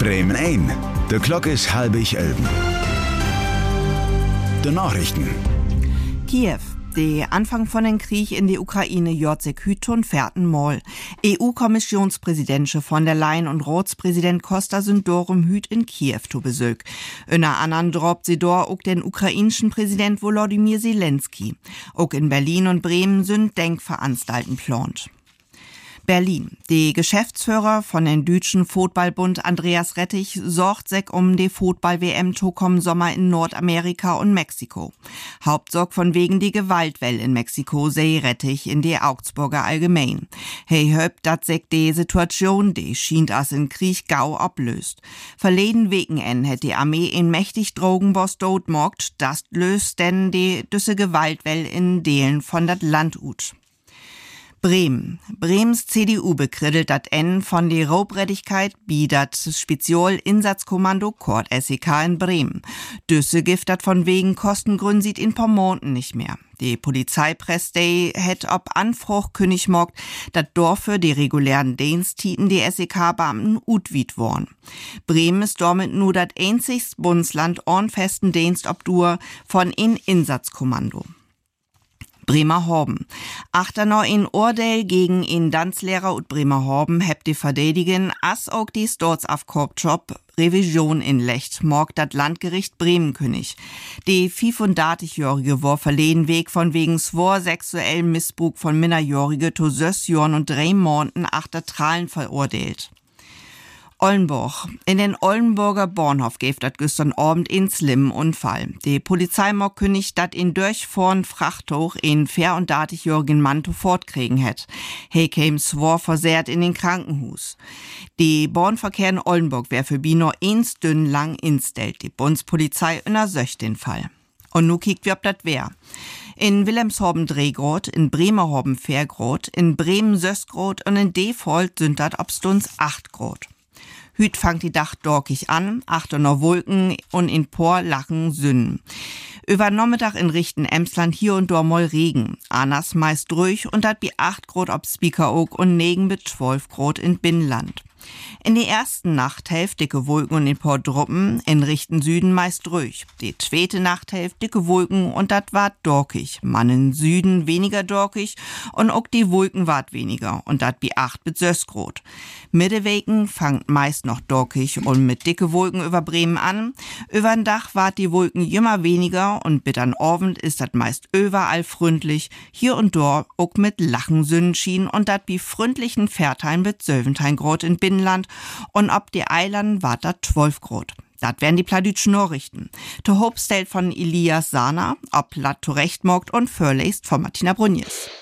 Bremen ein. De Klok is 10:30. De Nachrichten. Kiew. Der Anfang von den Krieg in die Ukraine jort sich hüt fährten Moll. EU-Kommissionspräsidentsche von der Leyen und Ratspräsident Costa sind dorem hüt in Kiew zu Besuch. Inner anderen drobt sie dort auch den ukrainischen Präsident Volodymyr Zelensky. Auch in Berlin und Bremen sind Denkveranstalten plant. Berlin. Die Geschäftsführer von den Deutschen Fotballbund Andreas Rettich sorgt sich um die Fotball-WM kommenden Sommer in Nordamerika und Mexiko. Hauptsorg von wegen die Gewaltwelle in Mexiko sei Rettich in die Augsburger Allgemein. Hey höbt, dat sich die Situation, die schient as in Krieg gau ablöst. Verleden Wegen hätt die Armee in mächtig Drogenboss dotmogt, das löst denn die düsse Gewaltwelle in Delen von dat Land ut. Bremens CDU bekrittelt dat N von die Raubrettigkeit wie dat Spezial-Insatzkommando Kord SEK in Bremen. Düsse Gift dat von wegen Kostengründen sieht in paar Monaten nicht mehr. Die Polizeipresse hätt ob Anfruch König mogt, dat Dorfe die regulären Diensttieten die SEK-Beamten utwied worn. Bremen ist damit nur dat einzigst Bundesland ornfesten Dienst obdur von in Insatzkommando. Bremerhaven. Achter noch in Urteil gegen in Danzlehrer und Bremerhaven hebt die Verdädigen as auch die Sturzafkorb-Job Revision in Lecht, morgt dat Landgericht Bremenkönig. Die 35-Jährige war verleden Weg von wegen swor sexuellem Missbrauch von Minderjährige to 6 Jahren und 3 Monaten achter Trahlen verurteilt. Oldenburg. In den Oldenburger Bahnhof gäf dat gestern Abend in schlimmen Unfall. Die Polizei mag kündigt, dat in durchfahren Frachthoch in fair und datig-jährigen Mann fortkriegen hätt. He käm swor versehrt in den Krankenhus. Die Bahnverkehr in Oldenburg wär für Bino eins dünn lang instellt. Die Bundespolizei untersöcht den Fall. Und nu kiekt wie ob dat wär. In Wilhelmshaven Drehgrot, in Bremerhaven Fährgrot, in Bremen Sösgrot und in Defold sind dat obstuns 8 Grot. Hüt fangt die Dach dorkig an, achter noch Wolken und in Por lachen Sünnen. Über Nachmittag in Richten Emsland hier und dort mal Regen. Anas meist ruhig und dat bi 8 Grot ob Spiekeroog und Negen mit 12 Grot in Binnenland. In die ersten Nachthälfte dicke Wolken und in Por Druppen, in Richten Süden meist ruhig. Die zweite Nachthälfte dicke Wolken und dat ward dorkig. Man in Süden weniger dorkig und auch die Wolken ward weniger und dat bi 8 bis 6 Grot. Mittewegen fangt meist noch dorkig und mit dicke Wolken über Bremen an. Übern Dach ward die Wolken immer weniger und bis an Abend ist dat meist überall freundlich. Hier und dort auch mit Lachen Sonnenschien und dat bi freundlichen Fährtein mit 17 Grot in Binnenland und ob die Eilanden ward dat 12 Grot. Dat wären die pladütschen Nachrichten. To Hopstel von Elias Sana, ob Platt zurechtmogt und Förleist von Martina Brunjes.